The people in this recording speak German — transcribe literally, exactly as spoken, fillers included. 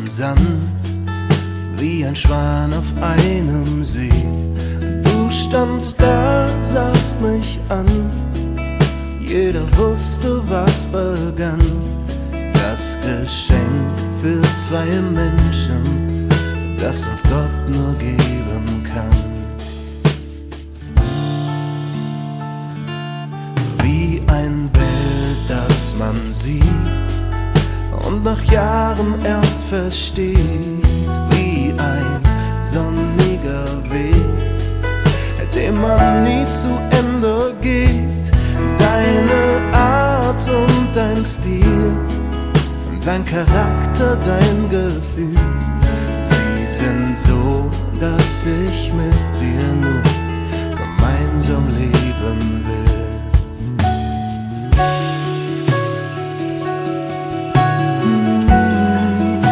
im Sand, wie ein Schwan auf einem See. Du standst da, sahst mich an, jeder wusste, was begann. Das Geschenk für zwei Menschen, das uns Gott nur geben kann. Wie ein Bild, das man sieht und nach Jahren erst versteht, wie ein sonniger Weg, den man nie zu Ende geht. Deine Art und dein Stil, dein Charakter, dein Gefühl, sie sind so, dass ich mit dir nur